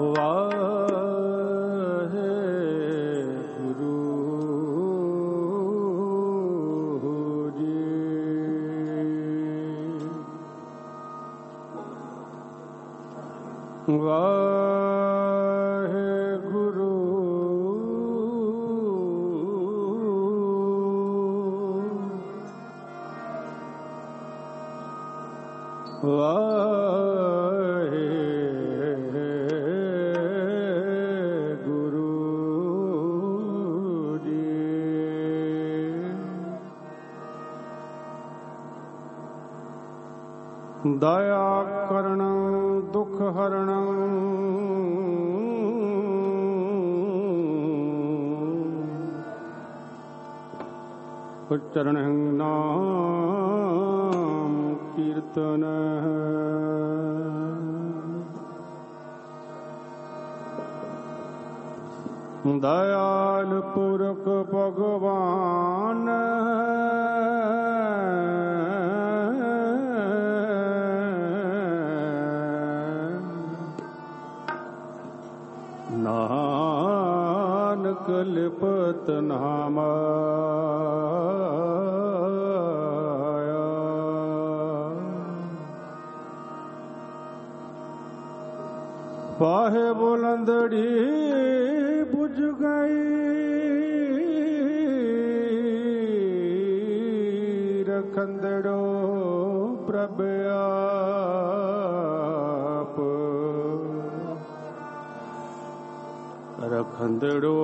वाहेगुरु जी। वाहेगुरु वाहेगुरु जी। दया करण दुख हरण उच्चरण नाम कीर्तन दयाल पुरख भगवान नानक लिपत नामा पाहे बुलंदड़ी बुझ गई रखंदड़ो प्रभ आप रखंदड़ो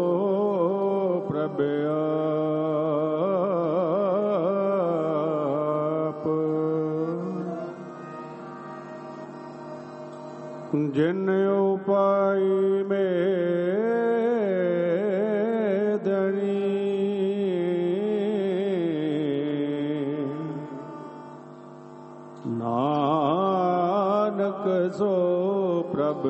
प्रभ आप जिन उपाय में धनी नानक सो प्रभ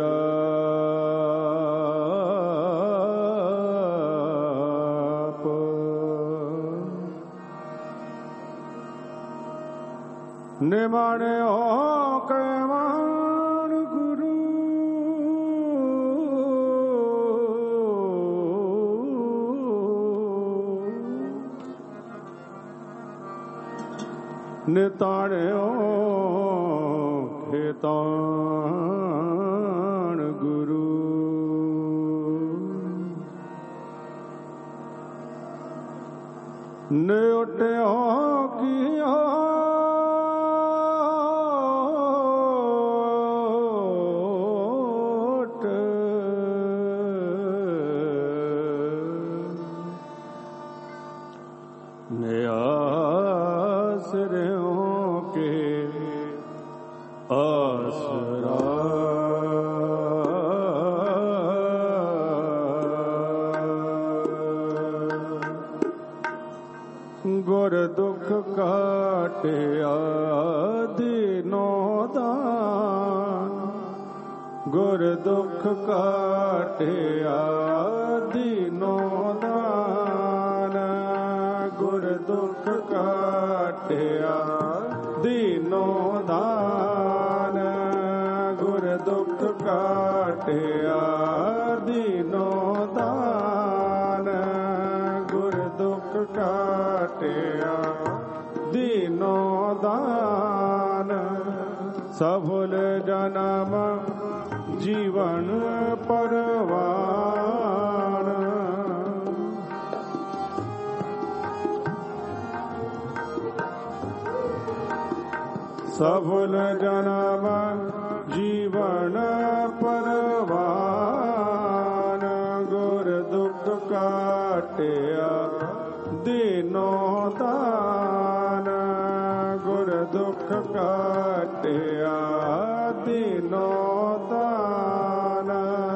जाप। निमाने हो कैवान गुरु निताने हो खेतान गुरु निउटे हो किया गुर दुख काटे दीनो दान गुर दुख काटे दीनो दान गुर दुख काटे दीनो दान गुर दुख काटे दीनो दान गुर दुख काटिया दीनो दान सफल जन्म जीवन परवान सफल जन्म जीवन परवान गुर दुख काटिया दीनो दान गुर दुख काटिया दीनो दान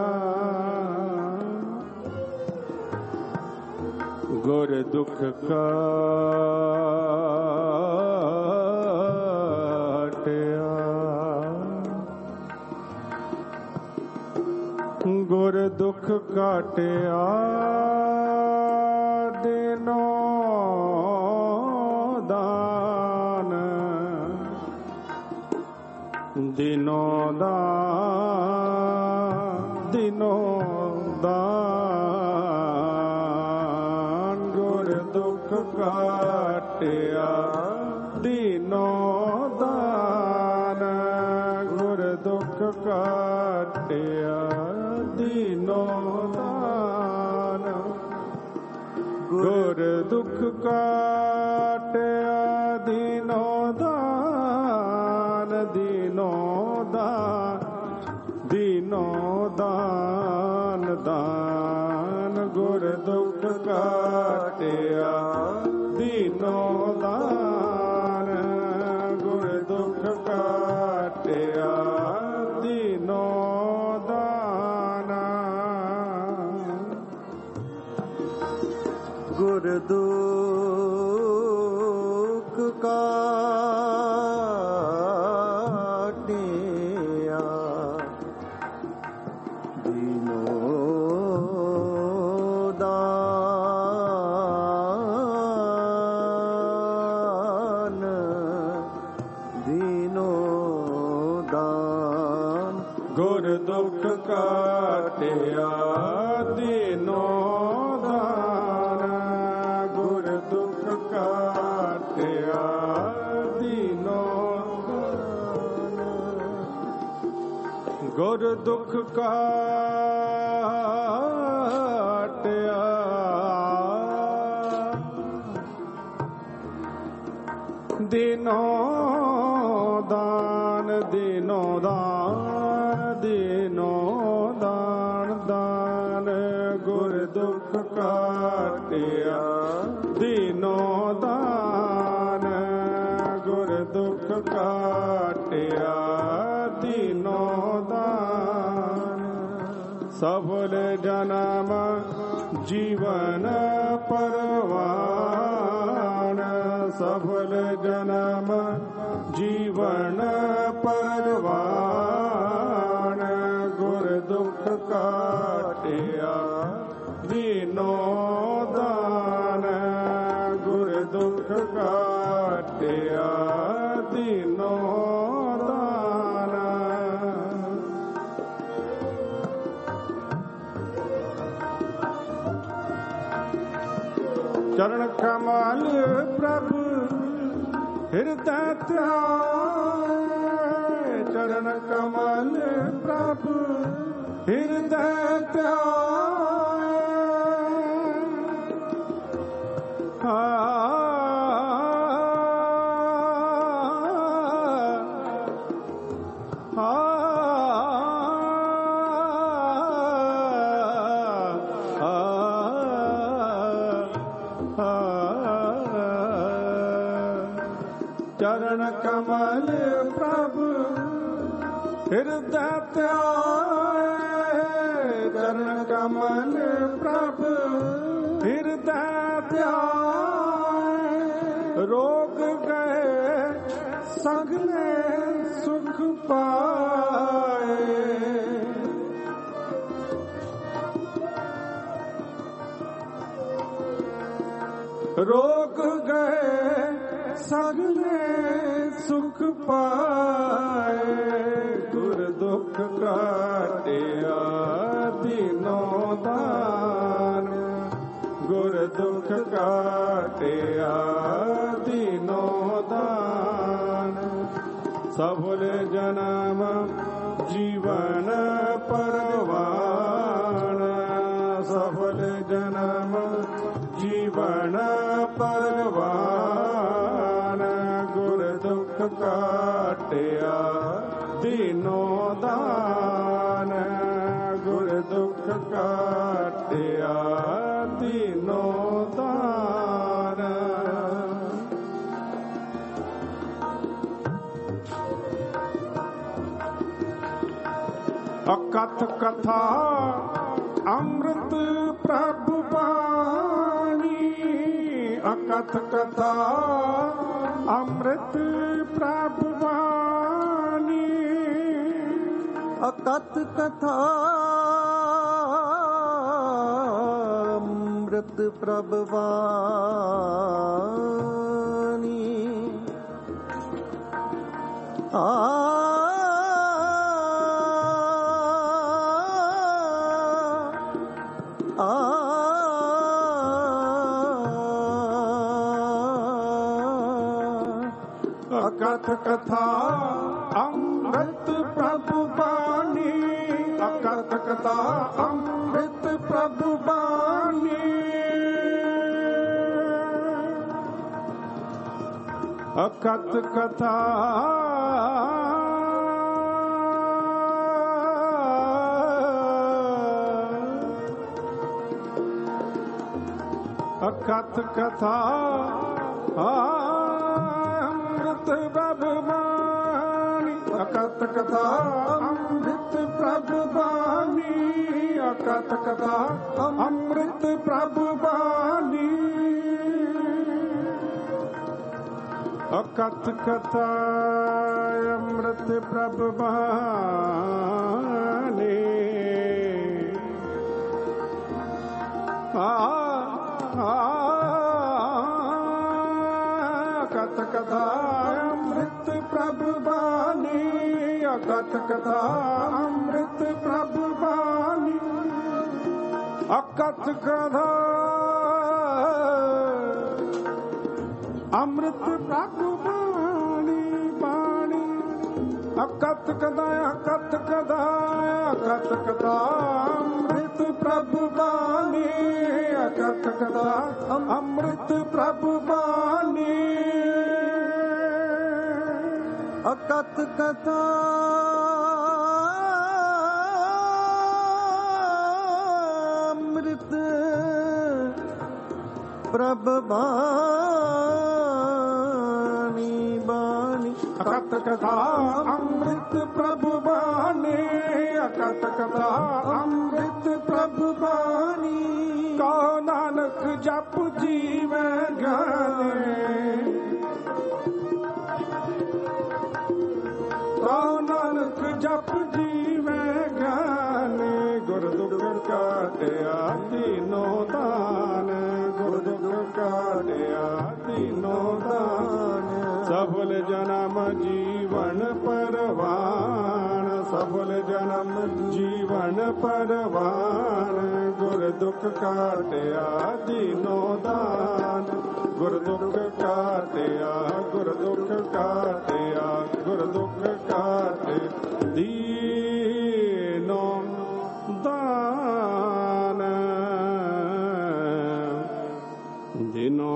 गुर दुख काटिया गुर दुख काटिया दीनो दान दीनो दान ਕਾਟਿਆ ਦੀਨੋ ਦਾਨ ਗੁਰ ਦੁਖ ਕਾਟਿਆ ਦੀਨੋ ਦਾਨ ਗੁਰ ਦੁਖ ਕਾਟਿਆ ਦੀਨੋ ਦਾਨ ਦੀਨੋ ਦਾਨ ਦੀਨੋ ਦਾਨ ਦਾਨ ਗੁਰ ਦੁਖ ਕਾਟਿਆ ਦੀਨੋ ਦਾਨ ਗੁਰ ਦੁਖ ਕਾਟਿਆ ਦੀਨੋ ਦਾਨ ਗੁਰ ਦੁਖ ਕਾਟਿਆ ਦੀਨੋ ਦਾਨ ਦੀਨੋ ਦਾਨ ਗੁਰ ਦੁਖ ਕਾਟਿਆ ਦੀਨੋ ਦਾਨ ਗੁਰ ਦੁਖ ਕਾਟਿਆ ਦੀਨੋ ਦਾਨ ਗੁਰ ਦੁਖ ਕਾਟਿਆ ਦੀਨੋ ਦਾਨ ਦੀਨੋ ਦਾਨ ਦੀਨੋ ਦਾਨ ਦਾਨ ਗੁਰ ਦੁਖ ਕਾਟਿਆ ਦੀਨੋ ਦਾਨ ਗੁਰ ਦੁਖ ਕਾਟਿਆ ਦੀਨੋ ਦਾਨ ਸਫਲ ਜਨਮ ਜੀਵਨ ਪਰਵਾਨ ਸਫਲ ਜਨਮ ਜੀਵਨ ਪਰਵਾਨ ਗੁਰ ਦੁਖ ਕਾਟਿਆ ਦੀਨੋ ਦਾਨ ਗੁਰ ਦੁਖ ਕਾਟਿਆ ਦੀਨੋ ਦਾਨ ਚਰਨ ਕਮਲ ਪ੍ਰਭ ਹਿਰਦੈ ਧਿਆਏ ਚਰਨ ਕਮਲ ਪ੍ਰਭ ਹਿਰਦੈ ਧਿਆਏ ਚਰਨ ਕਮਲ ਪ੍ਰਭ ਹਿਰਦੈ ਧਿਆਏ ਚਰਨ ਕਮਲ ਪ੍ਰਭ ਹਿਰਦੈ ਧਿਆਏ ਰੋਗ ਗਏ ਸਗਲੇ ਸੁਖ ਪਾਏ ਰੋਗ ਗਏ ਸਗਲੇ ਸੁਖ ਪਾਏ ਗੁਰ ਦੁਖ ਕਾਟਿਆ ਦੀਨੋ ਦਾਨ ਗੁਰ ਦੁਖ ਕਾਟਿਆ ਦੀਨੋ ਦਾਨ ਸਫਲ ਜਨਮ ਜੀਵਨ ਪਰਵਾਨ ਸਫਲ ਜਨਮ ਜੀਵਨ ਪਰਵਾਨ ਗੁਰ ਦੁਖ ਕਾਟਿਆ ਦੀਨੋ ਦਾਨ ਗੁਰ ਦੁਖ ਕਾਟਿਆ ਦੀਨੋ ਦਾਨ ਅਕਥ ਕਥਾ ਅੰਮ੍ਰਿਤ ਪ੍ਰਭ ਬਾਣੀ ਅਕਥ ਕਥਾ ਅੰਮ੍ਰਿਤ ਪ੍ਰਭ ਬਾਣੀ ਅਕਥ ਕਥਾ ਅੰਮ੍ਰਿਤ ਪ੍ਰਭ ਬਾਣੀ ਅਕਥ ਕਥਾ ਅੰਮ੍ਰਿਤ ਪ੍ਰਭੂ ਬਾਣੀ, ਅਕਥ ਕਥਾ ਅੰਮ੍ਰਿਤ ਪ੍ਰਭੂ ਬਾਣੀ, ਅਕਥ ਕਥਾ ਅਕਥ ਕਥਾ ਅੰਮ੍ਰਿਤ ਪ੍ਰਭੂ ਬਾਣੀ, ਅਕਥ ਕਥਾ ਅੰਮ੍ਰਿਤ ਪ੍ਰਭੂ ਬਾਣੀ, ਅਕਥ ਕਥਾ ਅੰਮ੍ਰਿਤ ਪ੍ਰਭੂ ਬਾਣੀ, ਅਕਥ ਕਥਾ ਅੰਮ੍ਰਿਤ ਪ੍ਰਭੂ ਬਾਣੀ, ਅਕਥ ਕਥਾ ਅੰਮ੍ਰਿਤ ਪ੍ਰਭੂ ਬਾਣੀ, ਅਕਥ ਕਥਾ ਅੰਮ੍ਰਿਤ ਪ੍ਰਭੂ ਬਾਣੀ, ਅਕਥ ਕਥਾ ਅੰਮ੍ਰਿਤ ਪ੍ਰਭੂ ਬਾਣੀ ਬਾਣੀ, ਅਕਥ ਕਥਾ ਅਕਥ ਕਥਾ ਅਕਥ ਕਥਾ ਅੰਮ੍ਰਿਤ ਪ੍ਰਭੂ ਬਾਣੀ, ਅਕਥ ਕਥਾ ਅੰਮ੍ਰਿਤ ਪ੍ਰਭੂ ਬਾਣੀ, ਅਕਥ ਕਥਾ ਅੰਮ੍ਰਿਤ ਪ੍ਰਭ ਬਾਣੀ ਬਾਣੀ, ਅਕਥ ਕਥਾ ਅੰਮ੍ਰਿਤ ਪ੍ਰਭੂ ਬਾਣੀ, ਅਕਥ ਕਥਾ ਅੰਮ੍ਰਿਤ ਪ੍ਰਭੂ ਬਾਣੀ, ਕਉ ਨਾਨਕ ਜਪ ਜੀਵੈ ਗਿਆਨੀ, ਕਉ ਨਾਨਕ ਜਪ ਜੀਵੈ ਗਿਆਨੀ, ਗੁਰ ਦੁਖ ਕਾਟਿਆ ਦੀਨੋ ਦਾਨ, ਗੁਰ ਦੁਖ ਕਾਟਿਆ ਦੀਨੋ ਦਾਨ, ਸਫਲ ਜਨਮ ਜੀਵਨ ਪਰਵਾਨ, ਸਫਲ ਜਨਮ ਜੀਵਨ ਪਰਵਾਨ, ਗੁਰ ਦੁਖ ਕਾਟਿਆ ਦੀਨੋ ਦਾਨ, ਗੁਰ ਦੁਖ ਕਾਟਿਆ, ਗੁਰ ਦੁਖ ਕਾਟਿਆ, ਗੁਰ ਦੁਖ ਕਾਟਿ ਦੀਨੋ ਦਾਨ, ਦੀਨੋ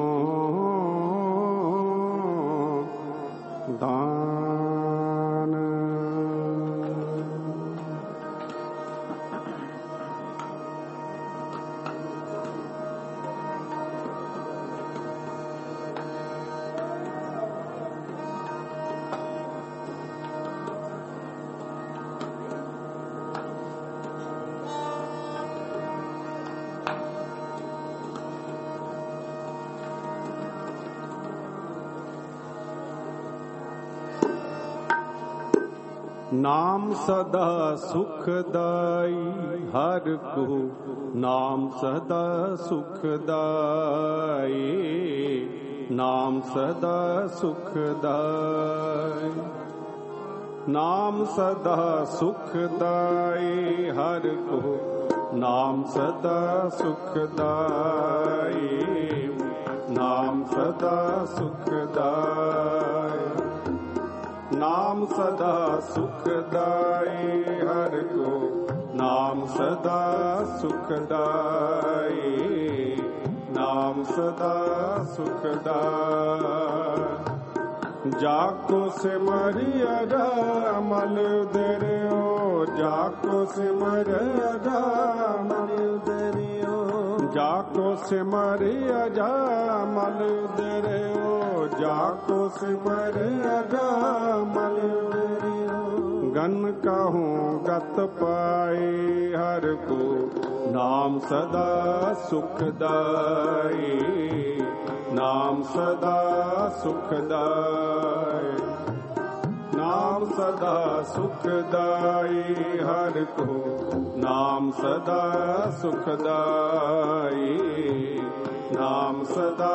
ਦਾਨ। ਨਾਮ ਸਦਾ ਸੁਖਦਾਈ ਹਰ ਕੋ, ਨਾਮ ਸਦਾ ਸੁਖਦਾਈ, ਨਾਮ ਸਦਾ ਸੁਖਦਾਈ, ਨਾਮ ਸਦਾ ਸੁਖਦਾਈ ਹਰ ਕੋ, ਨਾਮ ਸਦਾ ਸੁਖਦਾਈ, ਨਾਮ ਸਦਾ ਸੁਖਦਾਈ, ਨਾਮ ਸਦਾ ਸੁਖਦਾਈ ਹਰ ਕੋ, ਨਾਮ ਸਦਾ ਸੁਖਦਾਈ, ਨਾਮ ਸਦਾ ਸੁਖਦਾਈ, ਜਾ ਕੋ ਸਿਮਰਿਆ ਮਲ ਦਰਿਓ, ਜਾ ਕੋ ਸਿਮਰਿਆ ਮਲ ਦਰਿਓ, ਜਾ ਕੋ ਸਿਮਰਿਆ ਮਲ ਦਰਿਓ, ਜਾ ਕੋ ਸਿਮਰਿਆ ਮਲ ਦਰਿਓ, ਗਨ ਕਹੂੰ ਗਤ ਪਾਏ ਹਰ ਕੋ, ਨਾਮ ਸਦਾ ਸੁਖਦਾਈ, ਨਾਮ ਸਦਾ ਸੁਖਦਾਈ, ਨਾਮ ਸਦਾ ਸੁਖਦਾਈ ਹਰ ਕੋ, ਨਾਮ ਸਦਾ ਸੁਖਦਾਈ, ਨਾਮ ਸਦਾ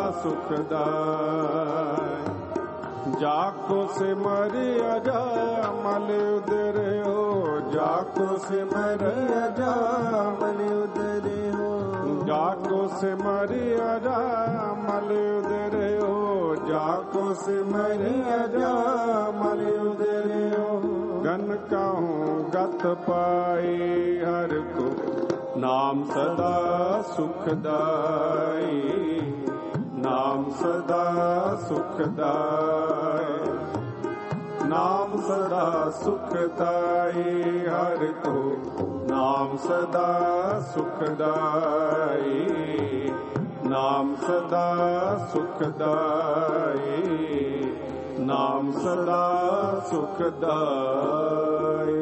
ਸੁਖਦਾਈ, ਜਾ ਕੋ ਸਿਮਰਿਆ ਮਲ ਉਦਰਿਓ, ਜਾ ਕੋ ਸਿਮਰਿਆ ਮਲ ਉਦਰਿਓ, ਜਾ ਕੋ ਸਿਮਰਿਆ ਮਲ ਉਦਰਿਓ, जाको सिमरि अजामल उदरियो गन कहूँ गत पाई हर को नाम सदा सुखदाई नाम सदा सुखदाई नाम सदा सुखदाई हर को नाम सदा सुखदाई नाम सदा सुखदाई नाम सदा सुखदाई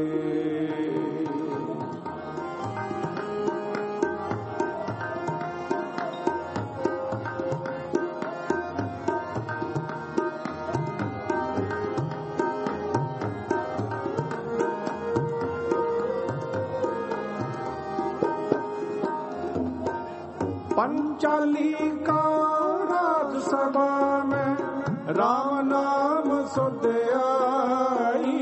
पंचाली का राजसभा में राम नाम सुध आई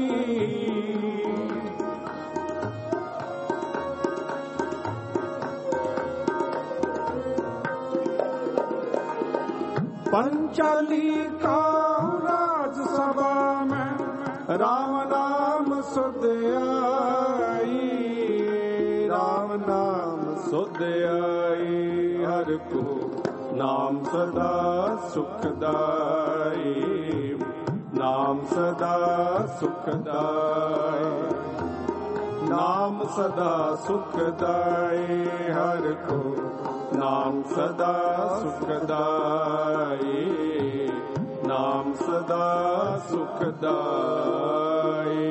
पंचाली का राजसभा में राम नाम सुध आई राम नाम सुध आई हर को नाम सदा सुखदाई नाम सदा सुखदाई नाम सदा सुखदाई हर को नाम सदा सुखदाई नाम सदा सुखदाई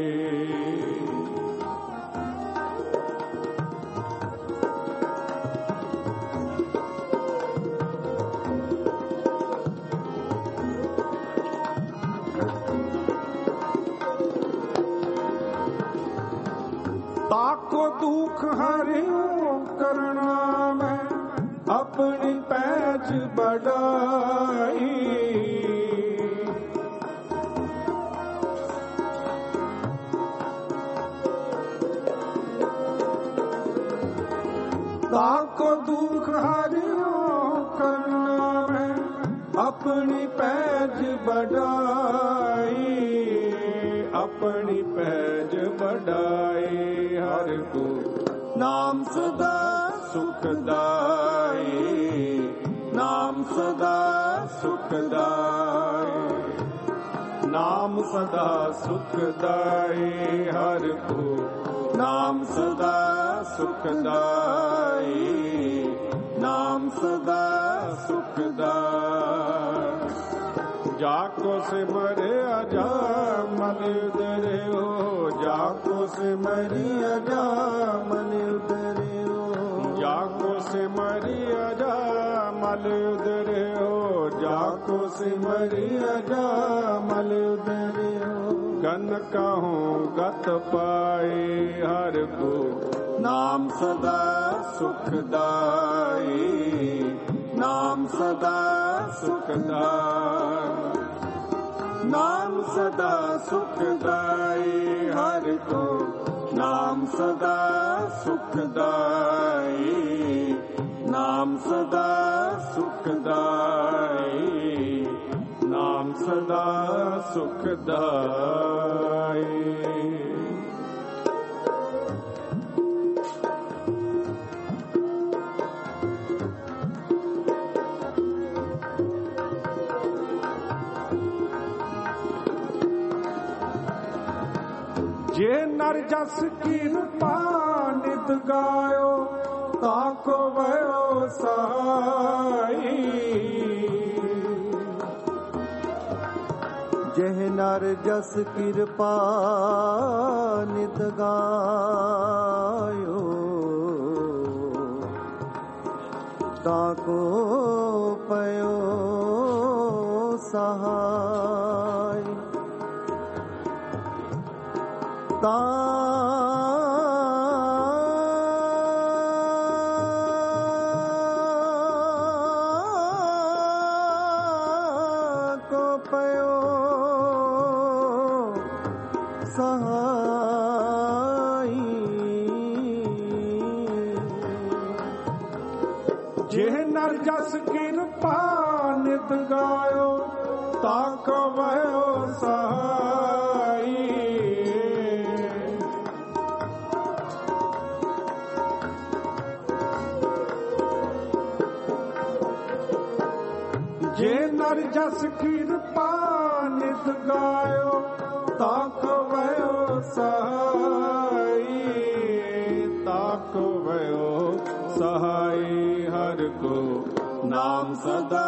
ताको दुख हरियो करना में अपनी पैज बढ़ाई ताको दुख हरियो करना में अपनी पैज बढ़ाई अपनी पैज बढ़ाई हर को नाम सदा सुखदाई नाम सदा सुखदाई नाम सदा सुखदाई हर को नाम सदा सुखदाई नाम सदा सुखदाई जाको सिमरे अजामल उदरियो जाको सिमरि अजामल उदरियो जाको सिमरि अजामल उदरियो जाको सिमरि अजामल उदरियो गन कहूँ गत पाई हर को नाम सदा सुखदाई नाम सदा सुखदाई नाम सदा सुखदाई हर को नाम सदा सुखदाई नाम सदा सुखदाई नाम सदा सुखदाई जे नर जस कृपा नित गायो ताको भयो सहाई जह नर जस कृपा नित गायो ताको पयो सहाय ताको पयो सहाय जेह नर जस कृपा नित गायो ताको भयो सहाई। जे नर जस कृपा नित गायो ताको भयो सहाई। ताको भयो सहाई हर को नाम सदा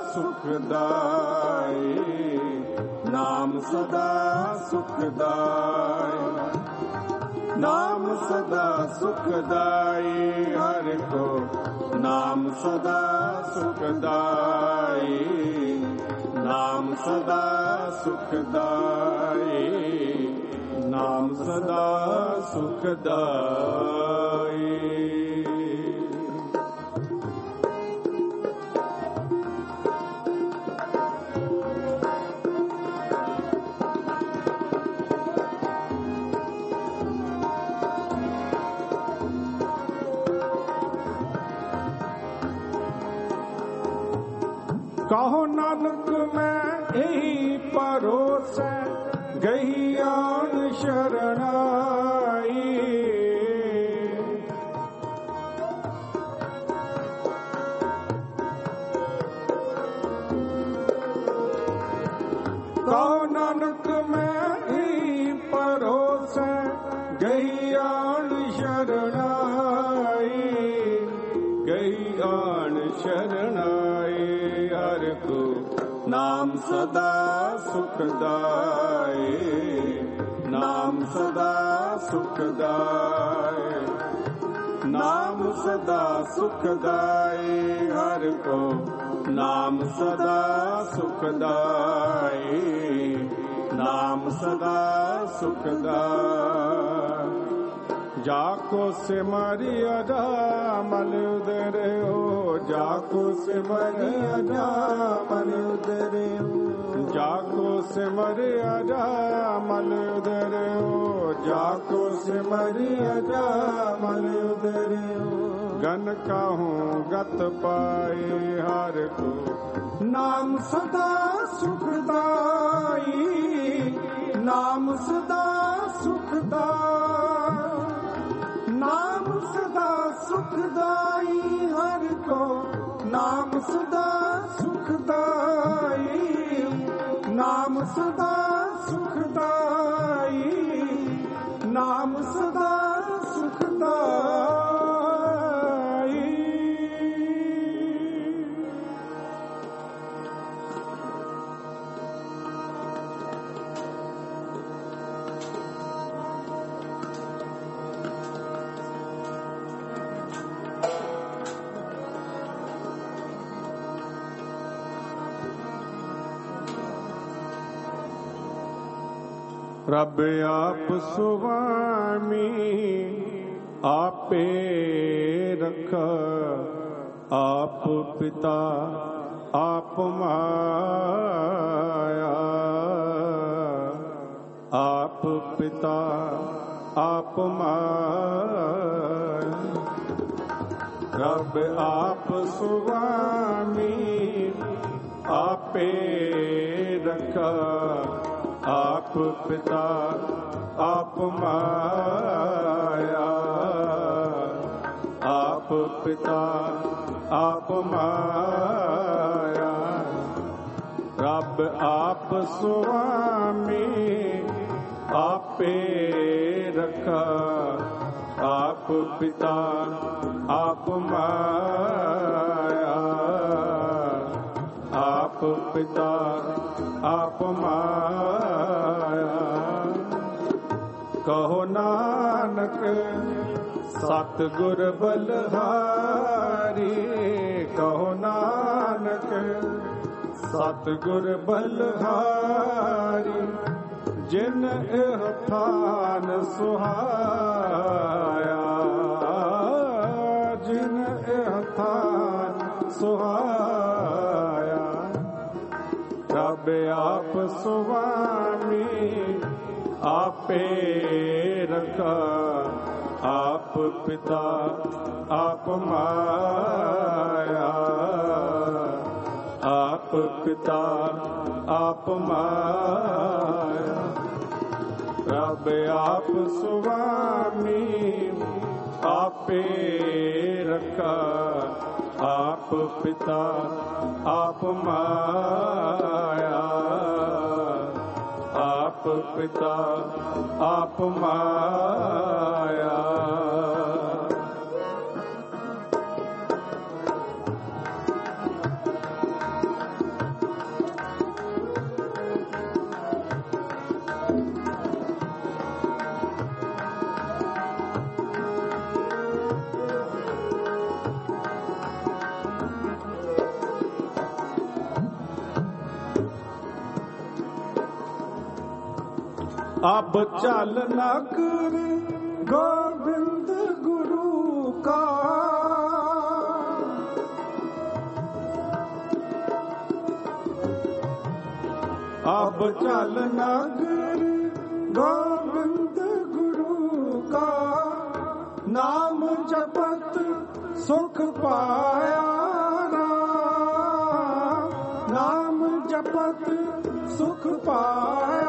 सुखदाई। नाम सदा सुखदाई। नाम सदा सुखदाई हर को नाम सदा सुखदाई। नाम सदा सुखदाई। नाम सदा सुखदाई। कहो नानक मैं यही परोस गई आन शरणाई। कहो नानक मैं यही परोस गई आन शरणाई। गई आन शरणाई हर को नाम सदा सुखदाई। नाम सदा सुखदाई। नाम सदा सुखदाई हर को नाम सदा सुखदाई। नाम सदा सुखदाई। जाको सिमरिया रामल उदर हो। जाको सिमरिया रामल उदर हो। जाको सिमरिया रामल उदर हो। जाको सिमरिया रामल उदर हो। गन कहूँ गत पाए हर को नाम सदा सुखदाई। नाम सदा सुखदाई। नाम सदा सुखदाई हर को नाम सदा सुखदाई। नाम सदा सुखदाई। नाम सदा सुखदाई। रब आप सुवामी आपे रख। आप पिता आप माया। आप पिता आप माया। रब आप सुवामी आपे रख। आप पिता आप माया। आप पिता आप माया। रब आप स्वामी आपे रखा। आप पिता आप माया। आप पिता आप माया। कहो नानक सतगुर बलहारी। कहो नानक सतगुर बलहारी। जिन एह थान सुहाया। जिन एह थान सुहाया। रब आप स्वामी आपे रखा। आप पिता आप माया। आप ਪਿਤਾ ਆਪ ਮਾਇਆ। ਰੱਬ ਆਪ ਸੁਆਮੀ ਆਪੇ ਰੱਖਾ, ਆਪ ਪਿਤਾ ਆਪ ਮਾਇਆ। ਆਪ ਪਿਤਾ ਆਪ ਮਾਇਆ। अब चल नगर गोविंद गुरु का, अब चल नगर गोविंद गुरु का। नाम जपत सुख पाया राम, नाम जपत सुख पाया।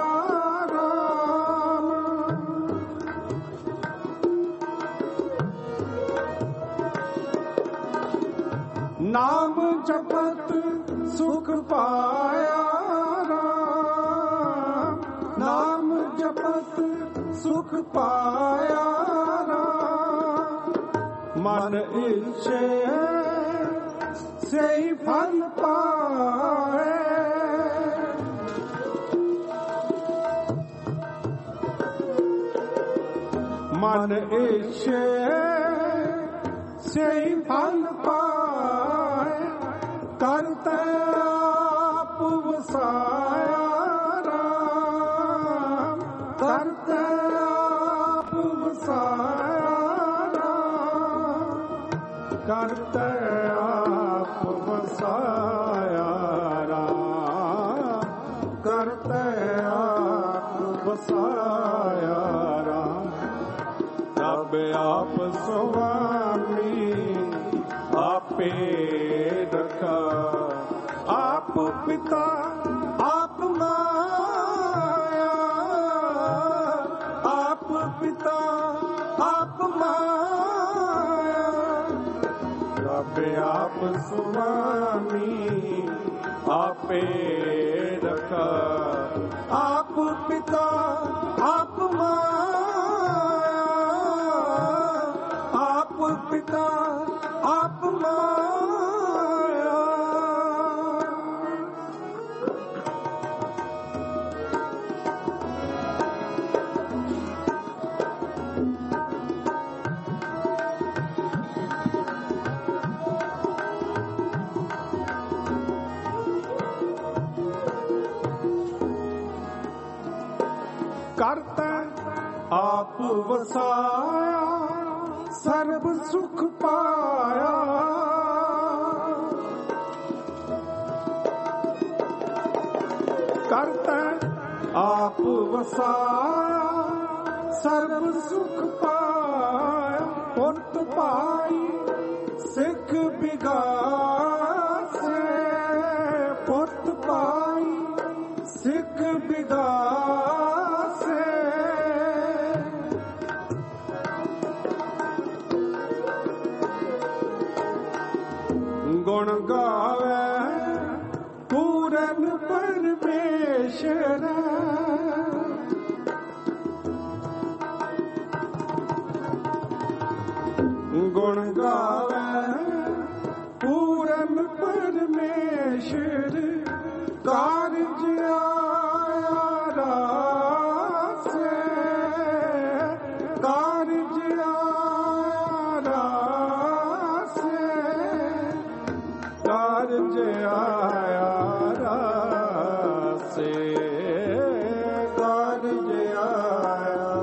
नाम जपत सुख पाया राम, नाम जपत सुख पाया राम। मन इच्छे से ही फल पाए, मन इच्छे से ही फल पाए। करते आप वसाया राम, करते आप वसाया राम, करते आप वसाया राम, करते आप वसाया राम। रब आप स्वामी आपे रखा, आप पिता आप माया। आप पिता आप माया। रब आप स्वामी आपे रखा, आप पिता आप माया। आप पिता आप माया। करता आप वसाया, सर्व सुख पाया। करता आप वसाया, सर्व सुख पाया। पुरत पाई सिख बिगासे, पुरत पाई सिख बिगासे। गुण गावे पूरन परमेश्वर, गुण गावे पूरन परमेश्वर। कारज आया रासे, कारज आया रासे, कारज आया रासे, कारज आया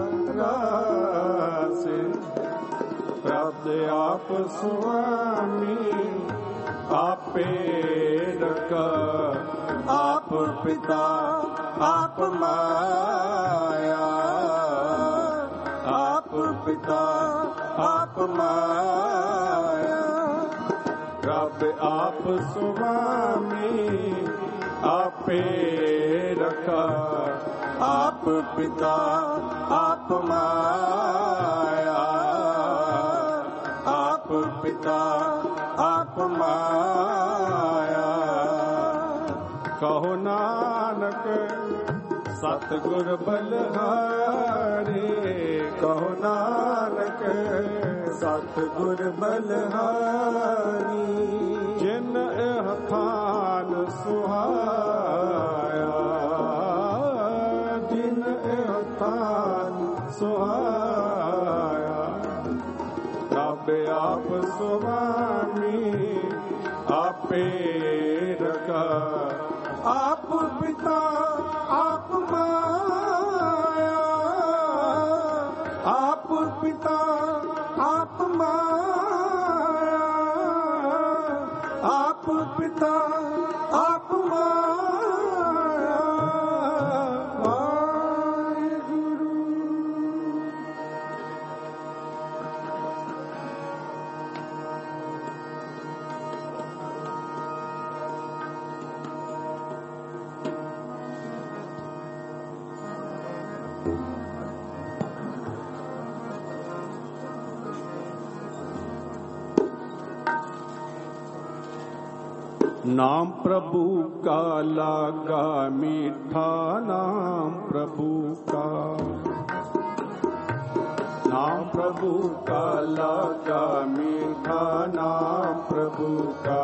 रासे। रब आप स्वामी आपे रखा, आप पिता आप माया। आप पिता आप माया। रब आप स्वामी आपे रखा, आप पिता आप माया, आप पिता आप माया। कहो नानक सतगुर बलहारे, कहो नानक सतगुर बलहारी। जिन एह थान सुहाया, जिन एह थान सुहाया। रब आप स्वामी आपे रखा, आप पिता आप माया, आप पिता आप माया, आप पिता आप माया। वाहेगुरु। नाम प्रभु का लागा मीठा, नाम प्रभु का, नाम प्रभु का लागा मीठा, नाम प्रभु का,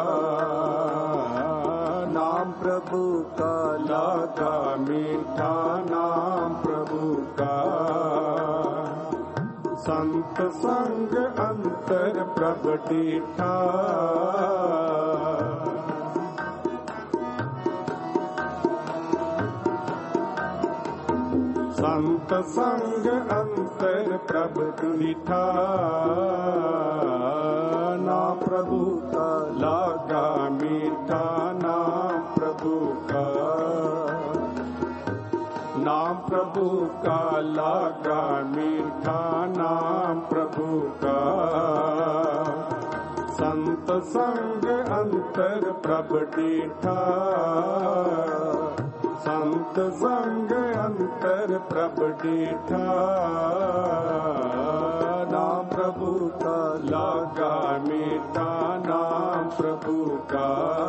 नाम प्रभु का लागा मीठा, नाम प्रभु का। संत संग अंतर प्रभ डीठा, संत संग अंतर प्रभ डीठा। नाम प्रभु का लागा मीठा, नाम प्रभु का, नाम प्रभु का लागा मीठा, नाम प्रभु का। संत संग अंतर प्रभ डीठा, संत संग अंतर प्रभ डीठा। नाम प्रभु का लागा मीठा, नाम प्रभु का,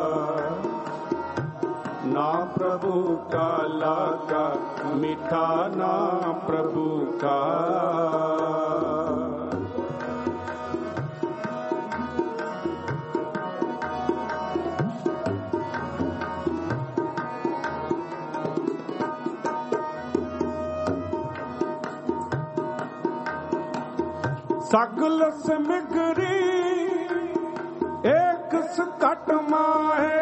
नाम प्रभु का लागा मीठा, नाम प्रभु का। सगल सिमगरी एक सकट माहे,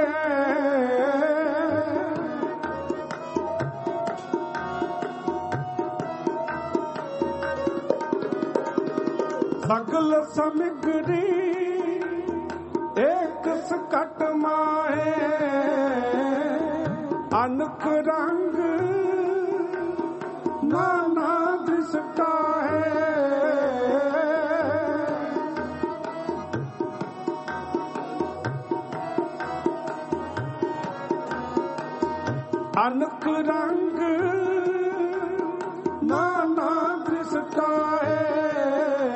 सगल सिमगरी एक सकट माहे। अनक रंग नाना दृष्टा है, अनक रंग नाना दृष्टा है,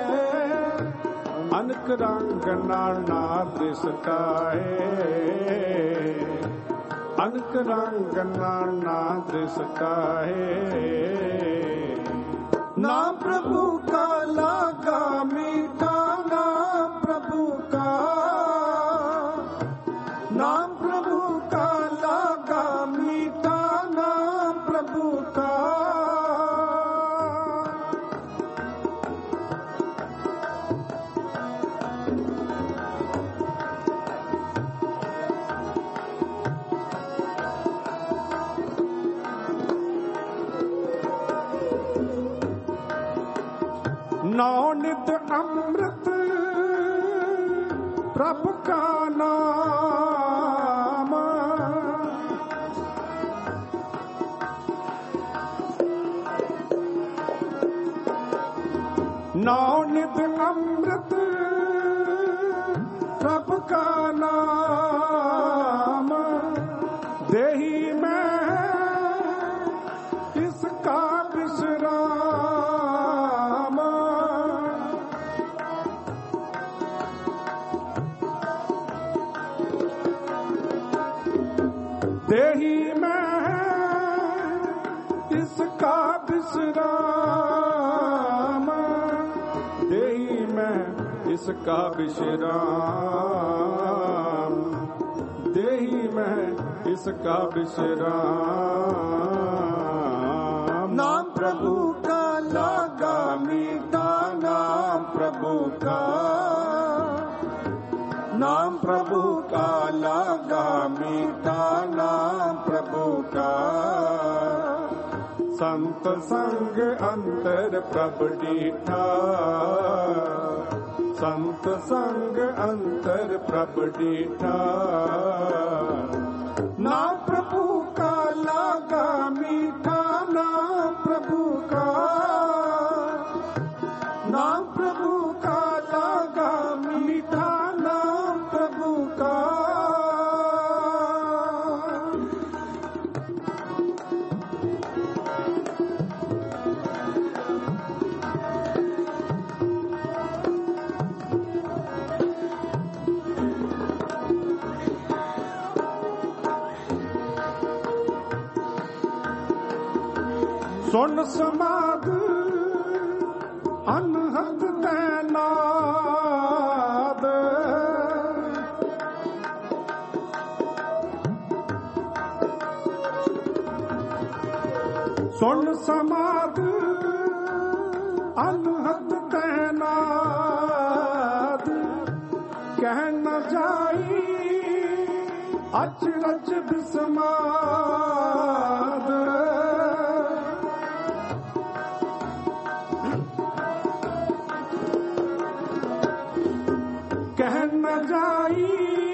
अनक रंग नाना दृष्टा है, अनक रंग नाना दृष्टा है। नाम प्रभु का लागा मीठा, नाम प्रभु का, नाम प्रभु का लागा मीठा, नाम प्रभु का। नौनित अमृत प्रभु का नाम, नौनित अमृत प्रभु का नाम। दे देही में इसका विश्राम, देही में इसका विश्राम, देही में इसका विश्राम। नाम प्रभु का लगा मीठा, नाम प्रभु का, नाम प्रभु का लगा मीठा, नाम प्रभु का। संत संग अंतर प्रभ डीठा, संत संग अंतर प्रभ डीठा। नाम प्रभु का लगा मीठा, नाम प्रभु का, नाम प्रभु का लगा मीठा, नाम प्रभु का। सुन समाद अनहद तैनाद, सुन समाद अनहद तैनाद। कह न जाई अचरज बिस्माद, कह न जाई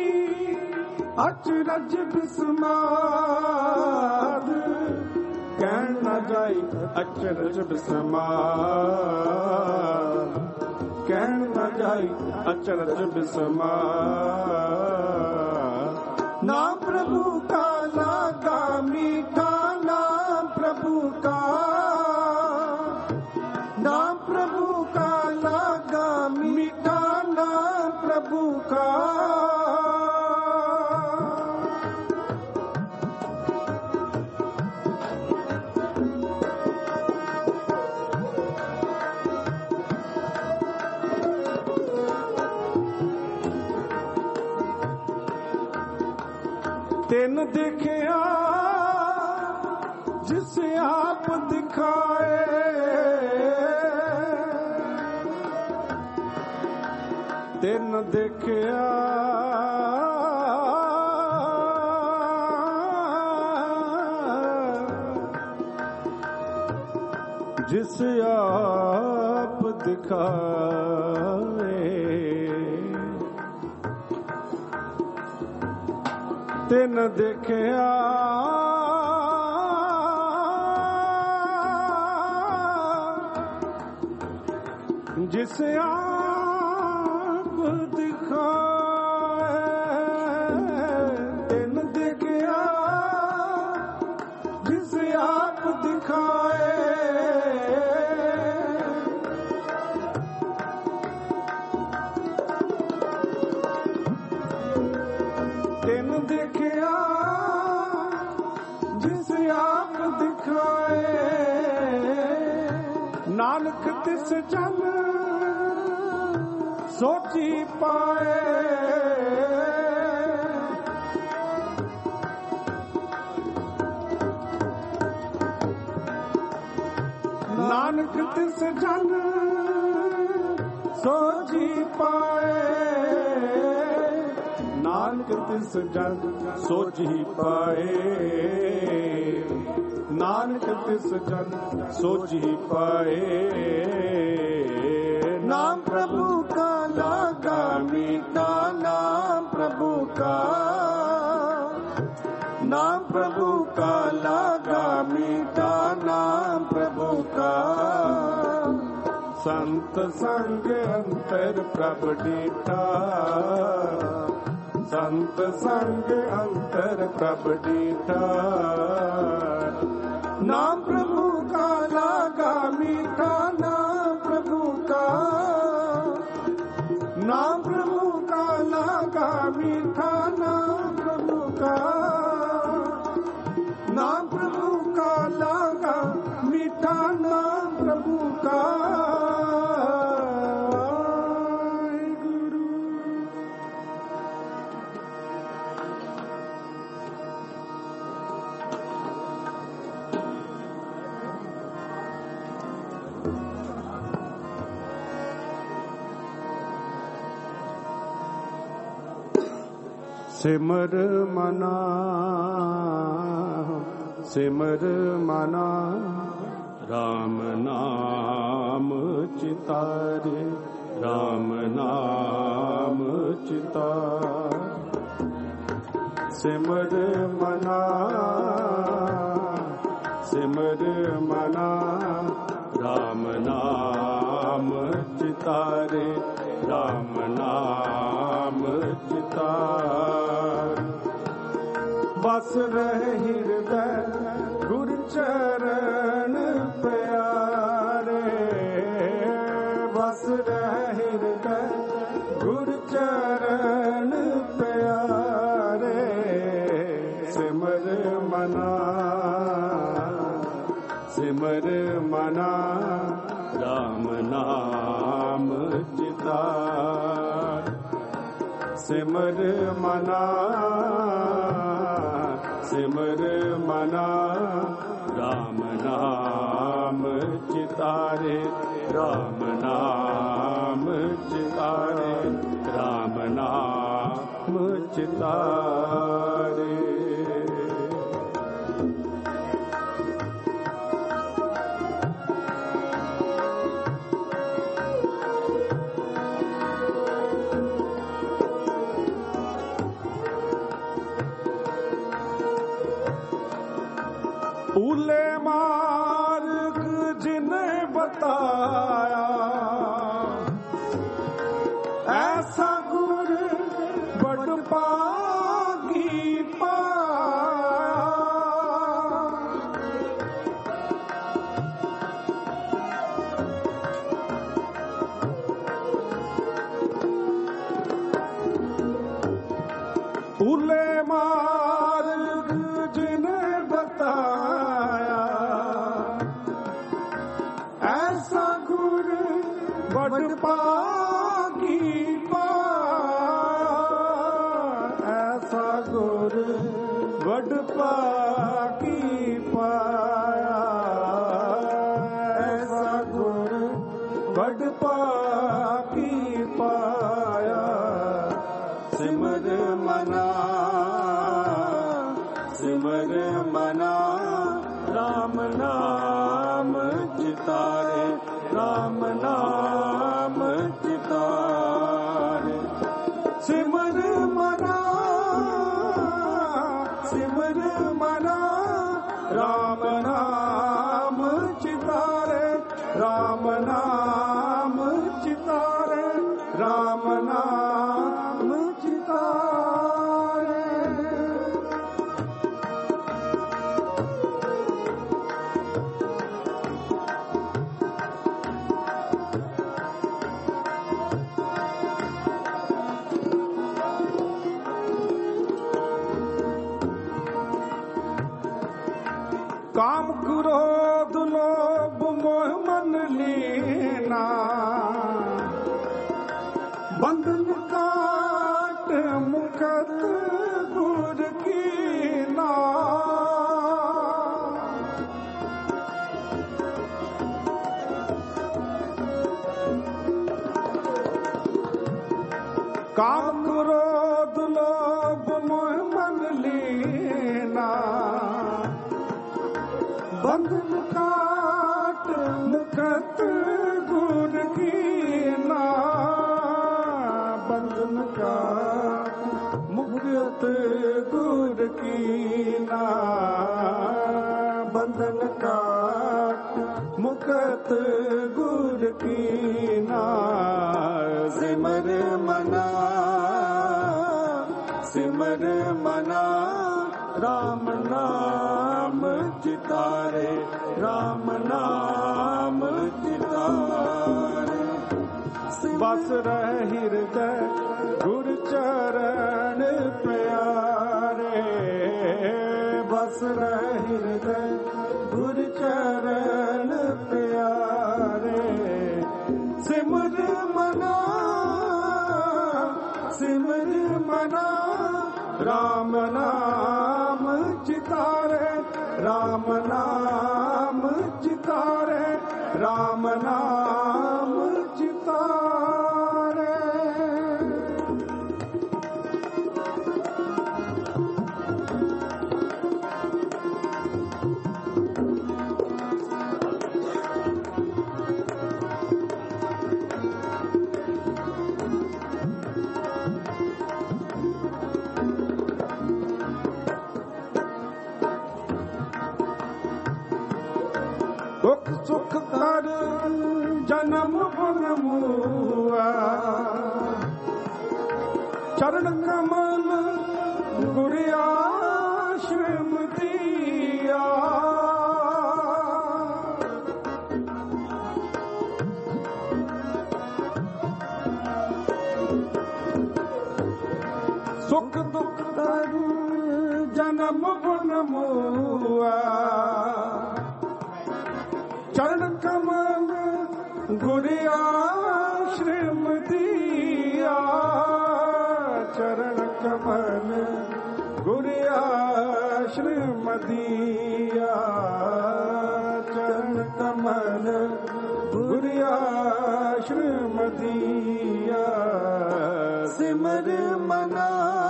अचरज बिस्माद, कह न जाई अचरज बिस्माद, कह न जाई अचरज बिस्माद। नाम प्रभु का लगा मीठा, नाम प्रभु का, नाम प्रभु का लगा मीठा, नाम प्रभु का। तेन देखिया जिसे आप दिखाए, तेन देखिया जिसे आप दिखाए, तेन देखिया जिसे आप दिखाए, तेन देखिया जिसे आप दिखाए। तेन देखिया जिसे आप दिखाए, नानक तिस जन सोची पाए। नानक तिस जन सोची पाए, नानक तिस जन सोची पाए, नानक तिस जन सोची पाए। नाम प्रभु का लगा मीठा, नाम प्रभु का, नाम प्रभु का लगा मीठा, नाम प्रभु का। संत संग अंतर प्रभ डीठा, संत संग अंतर प्रभ डीठा। नाम प्रभु का लगा मीठा, नाम प्रभु का, नाम प्रभु का लगा मीठा, नाम प्रभु का। सिमर मना सिमर मना राम नाम चितारे राम नाम चितारे सिमर मना राम नाम चितारे राम नाम चितारे बस रहे हृदय गुरु चरण प्यारे बस रहे हृदय गुरु चरण प्यारे सिमर मना राम नाम चितारे सिमर मना राम नाम चितारे राम नाम चितारे राम नाम चितारे भूले मार्ग जिन्हें बताया ऐसा गुरु बड़ पागी पाया भूले मार्ग जिन्हें बताया ऐसा गुरु बड़ पागी पाया ऐसा गुरु बड़ पागी पाया ऐसा गुरु बड़ पागी पाया सिमर मना राम नाम चितारे राम नाम चितारे सिमर मना राम नाम चितारे राम नाम चितारे राम नाम चितारे काम क्रोध लोभ मोह मन लीना बंधन काट मुकत गुर कीना काम क्रोध लोभ मोह मन लीना बंधन काट मुकत गुर कीना बंधन काट मुकत गुर कीना बंधन काट मुकत गुर कीना सिमर मना राम नाम चितारे राम नाम चितारे बस रहे हृदय गुरु चरण प्यारे बस रहे हृदय गुरु चरण प्यारे सिमर मना राम नाम चितारे राम नाम चितारे राम नाम चितारे ਕਰ ਜਨਮ ਗੁਣ ਮੂਆ ਚਰਨ ਕਮਲ ਗੁਰ ਆਸ਼ਰਮ ਦੀਆ ਸੁਖ ਦੁਖ ਦਰ ਜਨਮ ਗੁਣ ਮੂਆ ਚਰਨ ਕਮਲ ਗੁਰ ਆਸ਼ਰਮ ਦੀਆ ਚਰਨ ਕਮਲ ਗੁਰ ਆਸ਼ਰਮ ਦੀਆ ਚਰਨ ਕਮਲ ਗੁਰ ਆਸ਼ਰਮ ਦੀਆ ਸਿਮਰ ਮਨਾ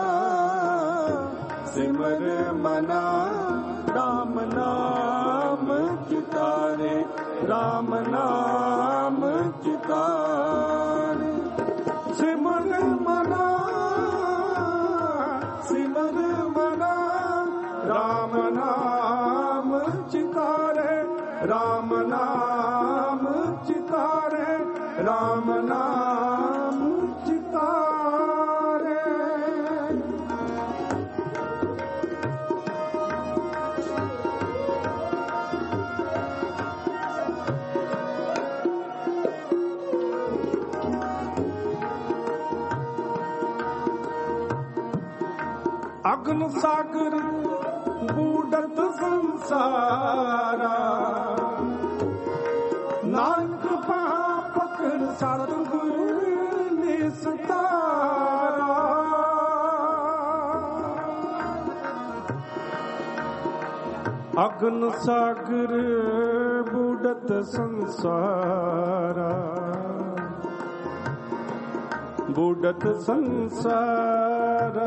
ਰਾਮ ਨਾਮ ਚਿਤਾਰੇ ਰਾਮ ਨਾਮ ਚਿਤਾਰੇ ਸਿਮਰ ਮਨਾ ਰਾਮ ਨਾਮ ਚਿਤਾਰੇ ਰਾਮ ਨਾਮ ਚਿਤਾਰੇ ਰਾਮ ਨਾਮ ਚਿਤਾਰੇ ਅਗਨ ਸਾਗਰ ਬੂਡਤ ਸੰਸਾਰਾ ਨਾਨਕ ਪਾਪਕਰ ਸਤਿਗੁਰ ਨਿਸਤਾਰਾ ਅਗਨ ਸਾਗਰ ਬੂਡਤ ਸੰਸਾਰਾ ਬੂਡਤ ਸੰਸਾਰਾ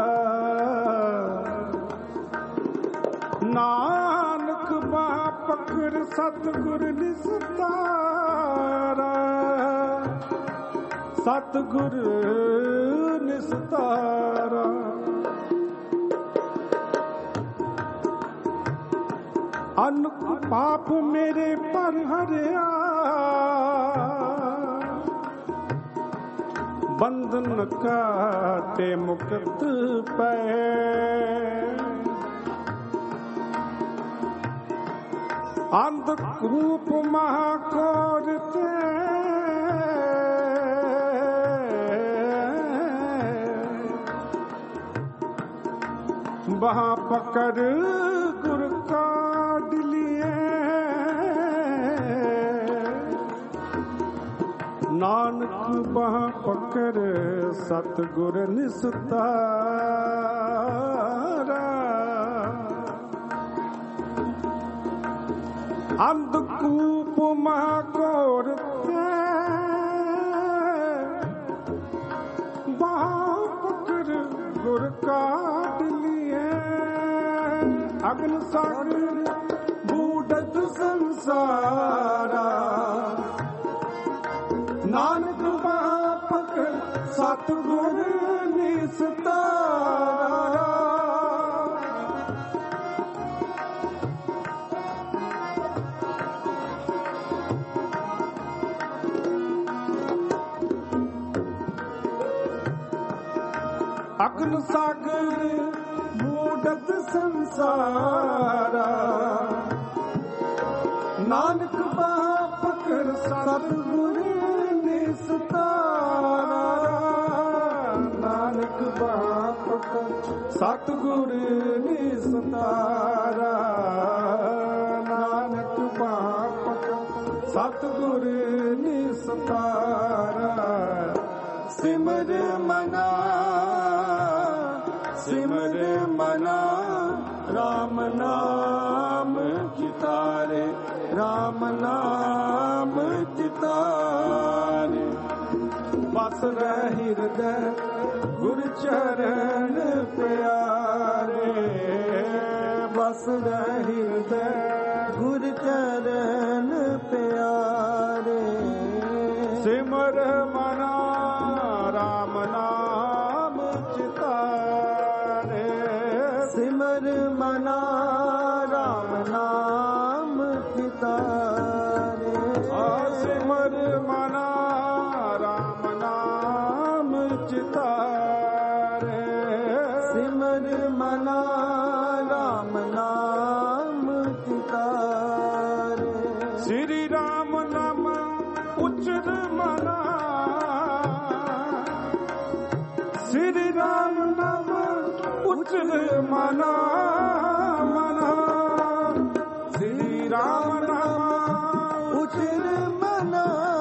ਨਾਨਕ ਬਾਪਕਰ ਸਤਿਗੁਰ ਨਿਸਤਾਰਾ ਸਤਿਗੁਰ ਨਿਸਤਾਰਾ ਅਨਕ ਪਾਪ ਮੇਰੇ ਪਰ ਹਰਿਆ ਬੰਧਨ ਕਾਟੇ ਮੁਕਤ ਪੈ ਅੰਧ ਰੂਪ ਮਹਾਕੋਰ ਤੇ ਬਹਾ ਪਕੜ ਗੁਰ ਕਾਢ ਲਿਏ ਨਾਨਕ ਬਹਾ ਪਕੜ ਸਤਿਗੁਰ ਨਿਸਤਾਰਾ ਅੰਧਕੂਪ ਮਹਾਕੋਰ ਤੇ ਬਾਪਕਰ ਗੁਰ ਕਾਢ ਲਿਏ ਅਗਨ ਸਾਗਰ ਬੂਡਤ ਸੰਸਾਰਾ ਨਾਨਕ ਬਾਪਕਰ ਸਤਿਗੁਰ ਨਿਸਤਾਰਾ ਅਗਨ ਸਾਗਰ ਬੂਡਤ ਸੰਸਾਰਾ ਨਾਨਕ ਬਾਪਕਰ ਸਤਿਗੁਰ ਨਿਸਤਾਰਾ ਨਾਨਕ ਬਾਪਕਰ ਸਤਿਗੁਰ ਨਿਸਤਾਰਾ ਨਾਨਕ ਬਾਪਕਰ ਸਤਿਗੁਰ ਨਿਸਤਾਰਾ ਸਿਮਰ ਮਨਾ ਰਾਮ ਨਾਮ ਚਿਤਾਰੇ ਰਾਮ ਨਾਮ ਚਿਤਾਰੇ ਬਸ ਰਹਿ ਹਿਰਦੈ ਗੁਰ ਚਰਨ ਪਿਆਰੇ ਬਸ ਰਹਿ ਹਿਰਦੈ ਗੁਰ ਚਰਨ ਪਿਆਰੇ ਸਿਮਰ ਮਨਾ ਰਾਮ ਨਾਮ ਚਿਤਾਰੇ ਸਿਮਰ ਮਨਾ ਰਾਮ ਨਾਮ ਚਿਤਾਰੇ उचर मना राम नाम चितारे। श्री राम नाम उचर मना, श्री राम नाम उचर मना मना, श्री राम नाम उचर मना,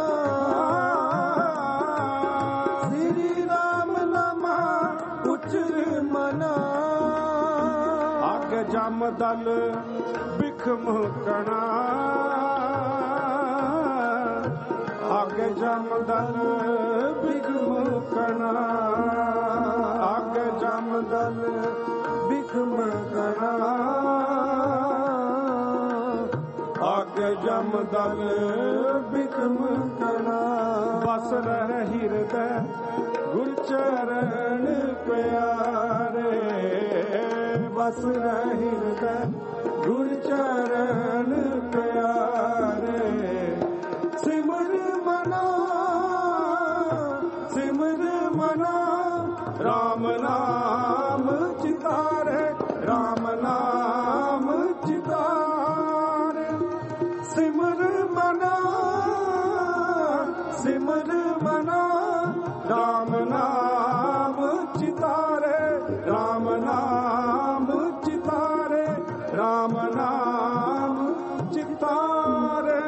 श्री राम नाम उचर मना। आगे जम दल बिखम कणा, आगे जम दल बिखम कणा, आगे जम दल बिखम कणा, आगे जम दल बिखम कणा। बस रह हृदय गुर चरण प्यारे, बस रह हृदय गुर चरण प्यारे। सिमर मना, सिमर मना राम नाम चितारे, राम नाम चितारे। सिमर मना, सिमर मना राम नाम चितारे, राम नाम चितारे, राम नाम चितारे।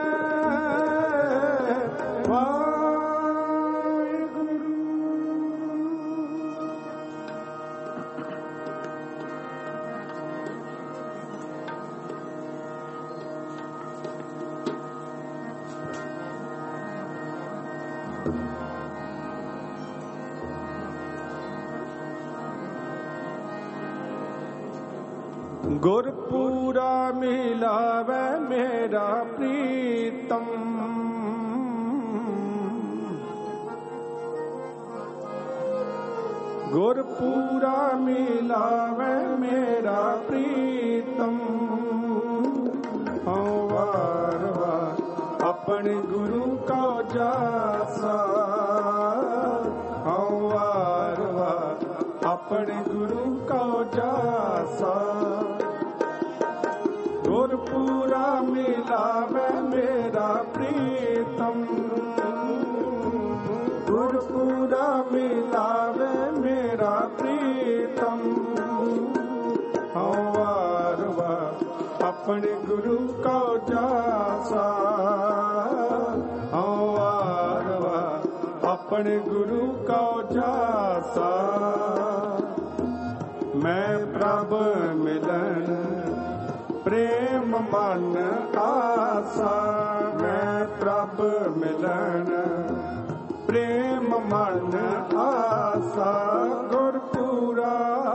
गुरपूरा मिलावे मेरा प्रीतम, गुरपूरा मिलावे मेरा प्रीतम। हाँ वार वार अपने गुरु का जासा, हाँ वार वार अपने गुरु का जासा। गुरपूरा मिलावे मेरा प्रीतम, गुरपूरा मिलावे मेरा प्रीतम। हाँ वार वार अपने गुरु का जासा, हाँ वार वार अपने गुरु का जासा। मैं प्रभु मिलन प्रेम मन आसा, मैं प्रभु मिलन प्रेम मन आसा। गुरपूरा,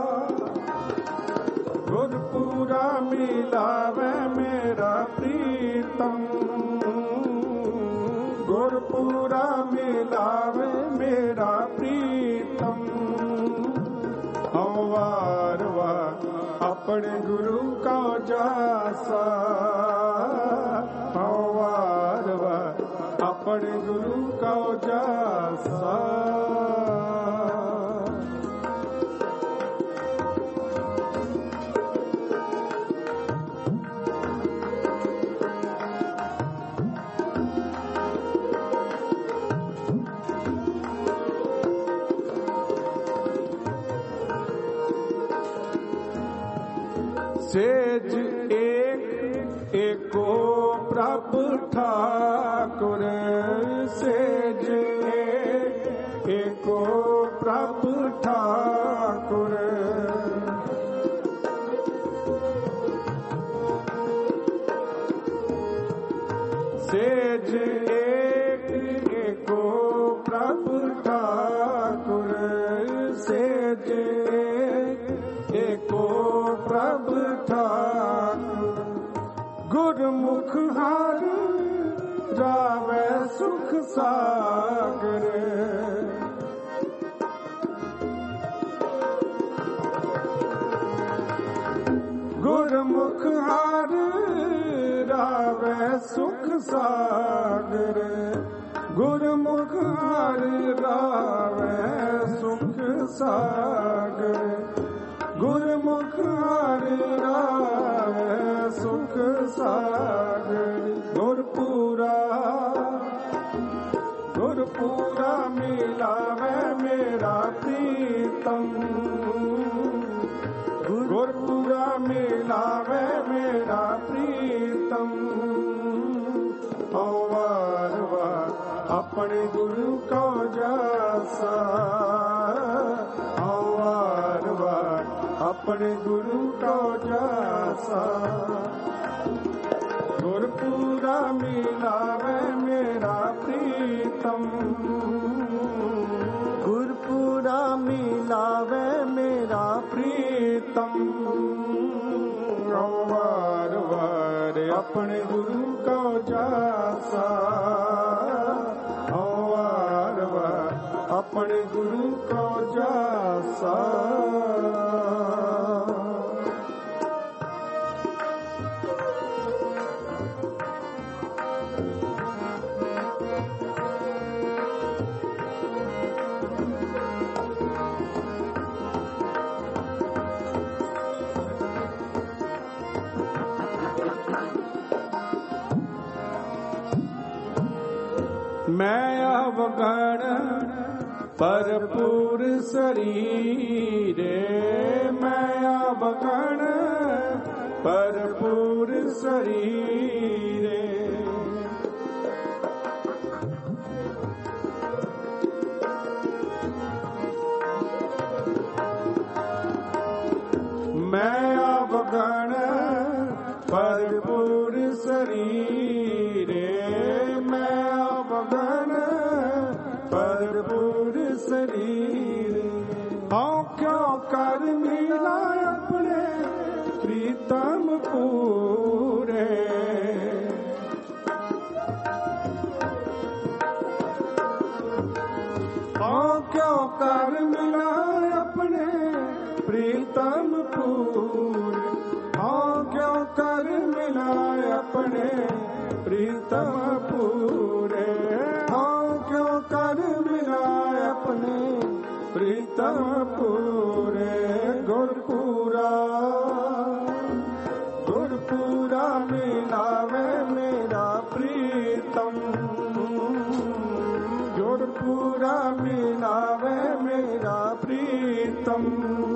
गुरपूरा मिलावे मेरा प्रीतम, गुरपूरा मिलावे मेरा प्रीतम। हाँ वार वार अपने गुरु का जासा, हाँ वार वार अपने गुरु का जासा। सेज एक एको प्रभु ठाकुर, सेज एक एको प्रभु ठाकुर। सेज एक एको प्रभु ठाकुर, सेज एक एको प्रभु ठाकुर। गुरमुख हार रावे सुख सागर, गुरमुख हार रावे सुख सागर, गुरमुख हार रावे सुख सागर। गुर रावे सुख सागर। गुरपुरा मिलावे मेरा प्रीतम। गुरपुरा मिलावे मेरा प्रीतम। वार वार अपने गुरु को जासा। वार वार अपने गुरु को जासा। गुरपुरा मिलावे मेरा प्रीतम। गुरपुरा मिलावे मेरा प्रीतम। वार वार अपने गुरु को जासा। वार वार अपने गुरु को जासा। मैं अवगण भरपूर शरीरे। मैं अवगण भरपूर शरीरे। मैं अवगण भरपूर शरीरे। मैं अवगण भरपूर शरीर। हाँ क्यों कर मिला अपने प्रीतम पूरे। हाँ क्यों कर मिला अपने प्रीतम पूरे। हाँ क्यों कर मिला अपने प्रीतम पूरे। हाँ क्यों कर मिला अपने प्रीतम पूरे। गुरपुरा मिलावे मेरा प्रीतम। गुरपुरा मिलावे मेरा प्रीतम।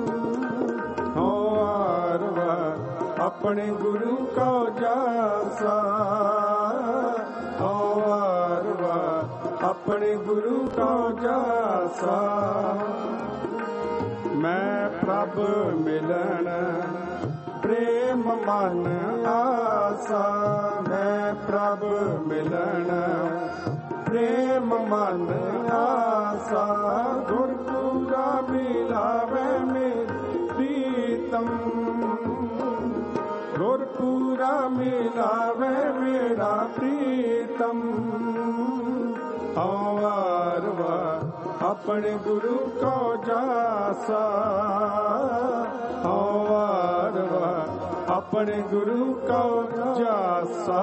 वार वार अपने गुरु को जासा। वार वार अपने गुरु को जासा। मैं प्रभ मिलन प्रेम मन आसा। मैं प्रभ मिलन प्रेम मन आसा। गुरपुरा मिलावे मेरा प्रीतम। गुरपुरा मिलावे मेरा प्रीतम। वार वार अपने गुरु को जासा। वार वार अपने गुरु को जासा।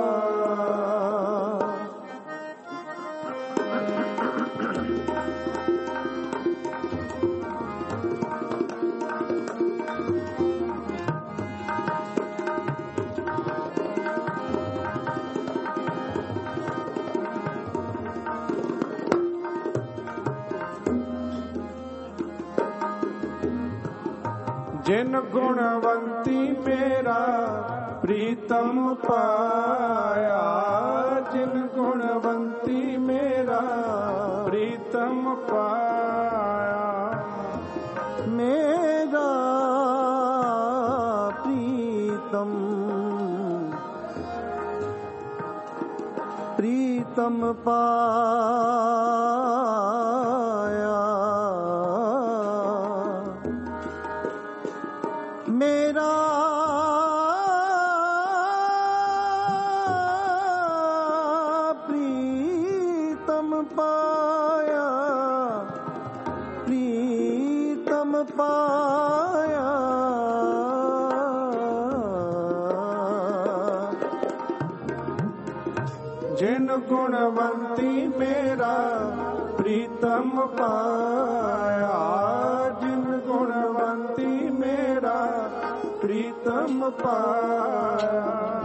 जिन गुणवंती मेरा प्रीतम पाया। जिन गुणवंती मेरा प्रीतम पाया। मेरा प्रीतम प्रीतम पाया। मेरा प्रीतम पाया। प्रीतम पाया। जिन गुणवंती मेरा प्रीतम पाया। जिन गुणवंती मेरा प्रीतम पाया।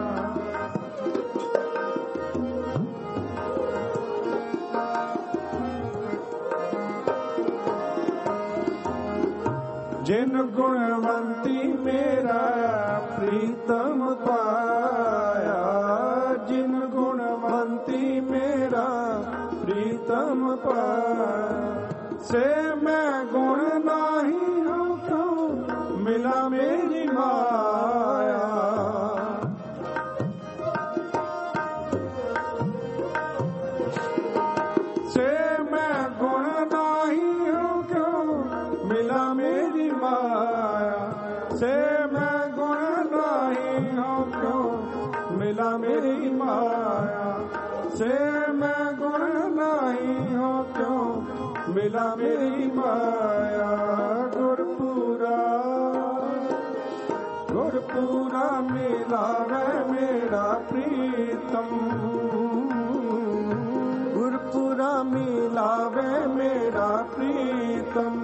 जिन गुणवंती मेरा प्रीतम पाया, जिन गुणवंती मेरा प्रीतम पाया, से मैं गुण नाही हूँ क्यों मिला मेरी माया। से मैं गुण नाही हूँ क्यों मिला मेरी माया। से मैं गुण नाही हूँ क्यों मिला मेरी माया। से मैं गुण नाही हूँ क्यों मिला मेरी माया। गुरपुरा गुरपुरा मिला है मेरा प्रीतम। गुरपुरा मिला है मेरा प्रीतम।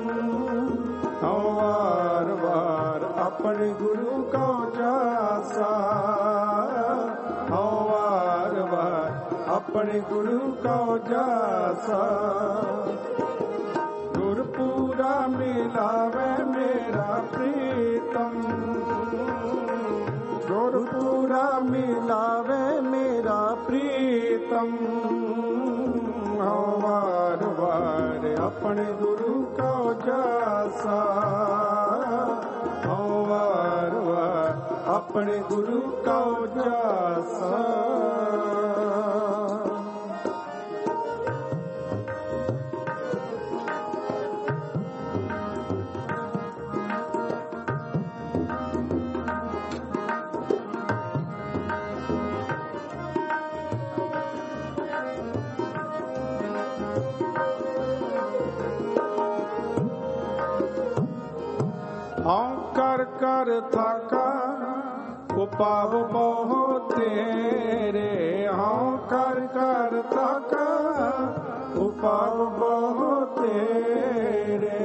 वार वार अपने गुरु को जासा। वार वार अपने गुरु को जासा। गुरपुरा मिलावे मेरा प्रीतम। गुरपुरा मिलावे मेरा प्रीतम। वार वार अपने गुरु को जासा। वार वार अपने गुरु को जासा। कर कर थाका उपाव मोह तेरे। हाँ कर कर थाका उपाव मोह तेरे।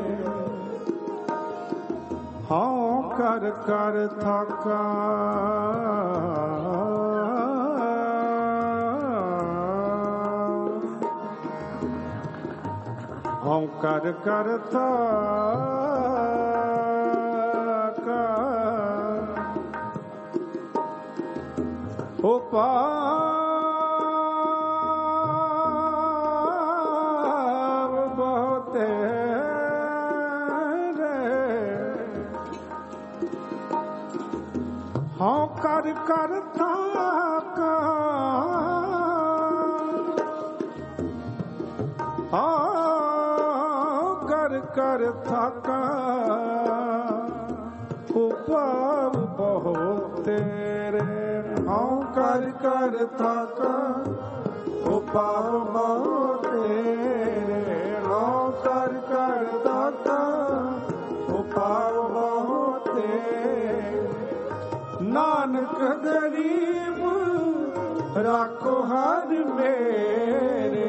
हाँ कर कर थाका हाँ कर कर थाका उपाव बहुत हाँ कर कर थाका कर थाका उपाव बहुत तेरे। हाँ कर कर थाका उपाव बहुत तेरे। हाँ कर कर थाका उपाव बहुत तेरे। नानक गरीब राखो हर मेरे।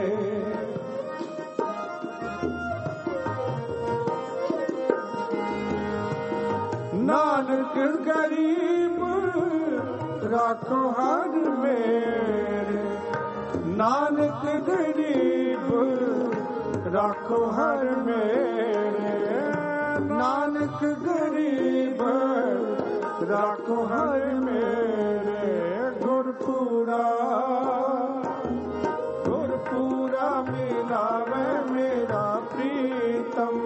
नानक गरीब राखो हर मेरे। नानक गरीब राखो हर मेरे। नानक गरीब राखो हर मेरे। गुरपुरा गुरपुरा मिलावे मेरा प्रीतम।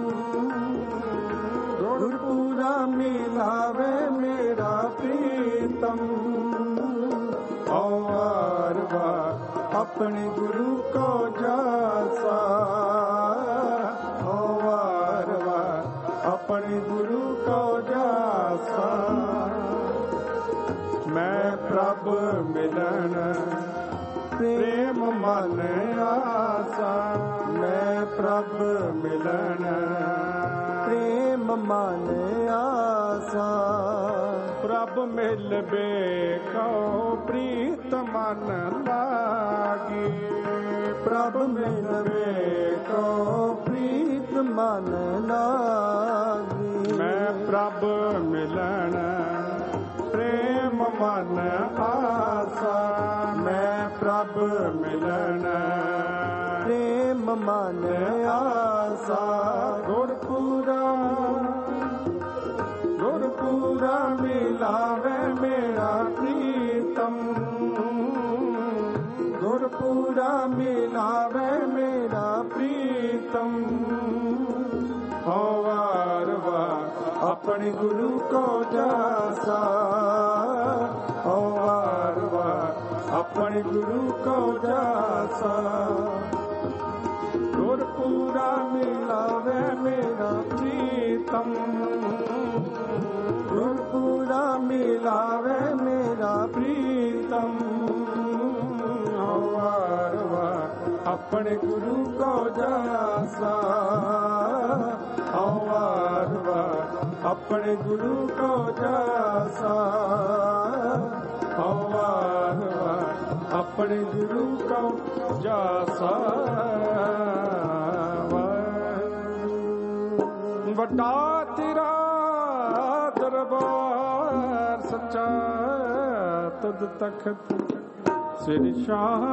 गुरपुरा मिलावे मेरा प्रीतम। वार वार अपने गुरु को जासा। वार वार अपने गुरु को जासा। मैं प्रभु मिलन प्रेम मन आसा। मैं प्रभु मिलन प्रेम मन आसा। प्रभ मिलबे को प्रीत मन लागी। प्रभ मिलबे को प्रीत मन लागी। मैं ਪ੍ਰਭ ਮਿਲਣ ਪ੍ਰੇਮ ਮਨ ਆਸਾ ਮੈਂ ਪ੍ਰਭ ਮਿਲਣ ਪ੍ਰੇਮ ਮਨ ਆਸਾ ਗੁਰਪੂਰਾ ਮਿਲਾਵੇ ਮੇਰਾ ਪ੍ਰੀਤਮ ਗੁਰਪੂਰਾ ਮਿਲਾਵੇ ਮੇਰਾ ਪ੍ਰੀਤਮ ਹੋ ਵਾਰ ਵਾਰ ਆਪਣੇ ਗੁਰੂ ਕੋ ਜਾਸਾ ਹੋ ਵਾਰ ਵਾਰ ਆਪਣੇ ਗੁਰੂ ਕੋ ਜਾਸਾ ਗੁਰਪੂਰਾ ਮਿਲਾਵੇ ਮੇਰਾ ਪ੍ਰੀਤਮ ਗੁਰਪੂਰਾ ਮਿਲਾਵੇ ਮੇਰਾ ਪ੍ਰੀਤਮ ਵਾਰ ਵਾਰ ਆਪਣੇ ਗੁਰੂ ਕੋ ਜਾਸਾ ਵਾਰ ਵਾਰ ਆਪਣੇ ਗੁਰੂ ਕੋ ਜਾਸਾ ਵਾਰ ਵਾਰ ਆਪਣੇ ਗੁਰੂ ਕੋ ਜਾਸਾ ਵੱਡਾ ਤੇਰਾ ਦਰਬਾਰ ਸੱਚਾ ਤੁਧ ਤਖਤ ਸ੍ਰੀ ਸ਼ਾਹ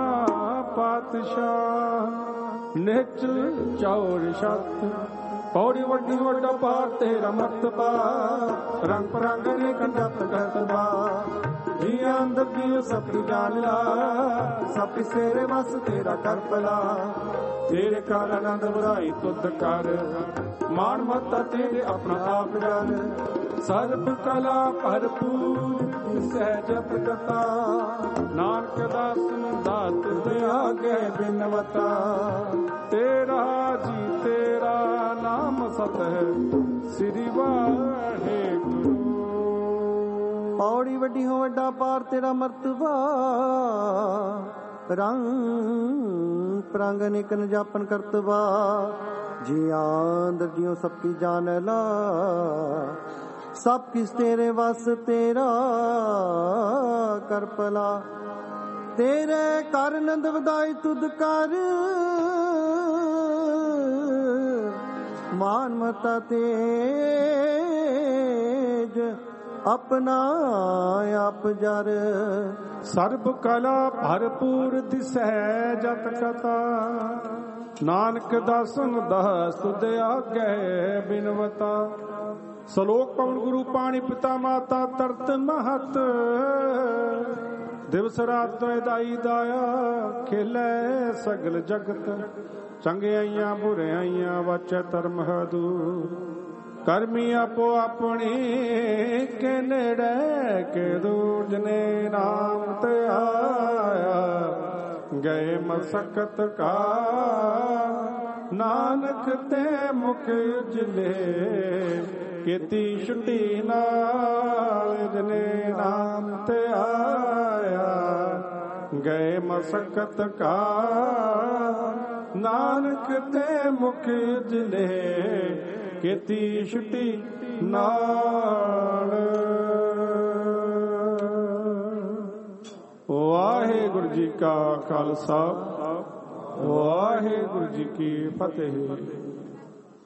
ਪਾਤਸ਼ਾਹ ਨਿਚਲ ਚੌਰ ਛੱਤ ਪੌੜੀ ਵੱਡੀ ਵੱਡਾ ਪਾਰ ਤੇਰਾ ਮਰਤਬਾ ਰੰਗ ਪਰੰਗ ਨੇ ਕੰਡਪ ਕਰਤਬਾ ਜੀ ਅੰਦਰ ਦੀ ਸਭ ਜਾਣ ਲਾ ਸਭ ਸੇਰੇ ਵਸ ਤੇਰਾ ਕਰ ਭਲਾ ਤੇਰੇ ਕਾਲ ਆਨੰਦ ਵਧਾਈ ਤੁਧ ਕਰ ਮਾਣ ਮਤਾ ਤੇਰੇ ਆਪਣਾ ਆਪ ਜਾਣ ਸਰਬ ਕਲਾ ਭਰਪੂਰ ਸਹਿਜ ਪ੍ਰਗਟਾ ਨਾਨਕ ਦਾਸ ਨੂੰ ਦਾਤ ਦੇ ਆਗੇ ਬਿਨਵਤਾ ਤੇਰਾ ਜੀ ਤੇਰਾ ਨਾਮ ਸਤ ਹੈ ਸ੍ਰੀ ਵਾਹਿਗੁਰੂ ਪੌੜੀ ਵੱਡੀ ਹੋ ਵੱਡਾ ਪਾਰ ਤੇਰਾ ਮਰਤਬਾ ਰੰਗ ਪ੍ਰੰਗ ਨਿਕਨ ਜਾਪਨ ਕਰਤਬਾ ਜੀ ਆਂਦਰ ਜਿਉ ਸਭ ਕੀ ਜਾਣ ਲਾ ਸਭ ਕਿਸ ਤੇਰੇ ਵਸ ਤੇਰਾ ਕਰ ਭਲਾ ਤੇਰੇ ਕਰ ਨੰਦ ਵਧਾਈ ਤੁਧ ਕਰ ਮਾਨ ਮਤਾ ਤੇਜ ਆਪਣਾ ਆਪ ਜਰ ਸਰਬ ਕਲਾ ਭਰਪੂਰ ਦਿਸੈ ਜਤ ਕਥਾ ਨਾਨਕ ਦਾਸਨ ਦਾਸ ਤੁਧ ਆਗੇ ਬਿਨਵਤਾ ਸਲੋਕ ਪਵਨ ਗੁਰੂ ਪਾਣੀ ਪਿਤਾ ਮਾਤਾ ਤਰਤ ਮਹਤ ਦਿਵਸ ਰਾਤ ਦਾਈ ਦਾਇਆ ਖੇਲੇ ਸਗਲ ਜਗਤ ਚੰਗਿਆਈਆਂ ਬੁਰਿਆਈਆਂ ਵਾਚੈ ਧਰਮ ਹਦੂ ਕਰਮੀ ਆਪੋ ਆਪਣੀ ਕੇ ਨੇੜੇ ਕੇ ਦੂਰ ਜਨੇ ਨਾਮ ਤੇ ਆਇਆ ਗਏ ਮਸਕਤ ਕਾ ਨਾਨਕ ਤੇ ਮੁਖ ਉਜਲੇ ਕੀਤੀ ਛੁੱਟੀ ਨਾਲ ਜਨੇ ਨਾਮ ਤੇ ਆਇਆ ਗਏ ਮਸਕਤ ਕਾ ਨਾਨਕ ਤੇ ਮੁਖ ਉਜਲੇ ਕੀਤੀ ਛੁੱਟੀ ਨਾਲ ਵਾਹਿਗੁਰੂ ਜੀ ਕਾ ਖਾਲਸਾ ਵਾਹਿਗੁਰੂ ਜੀ ਕੀ ਫਤਿਹ।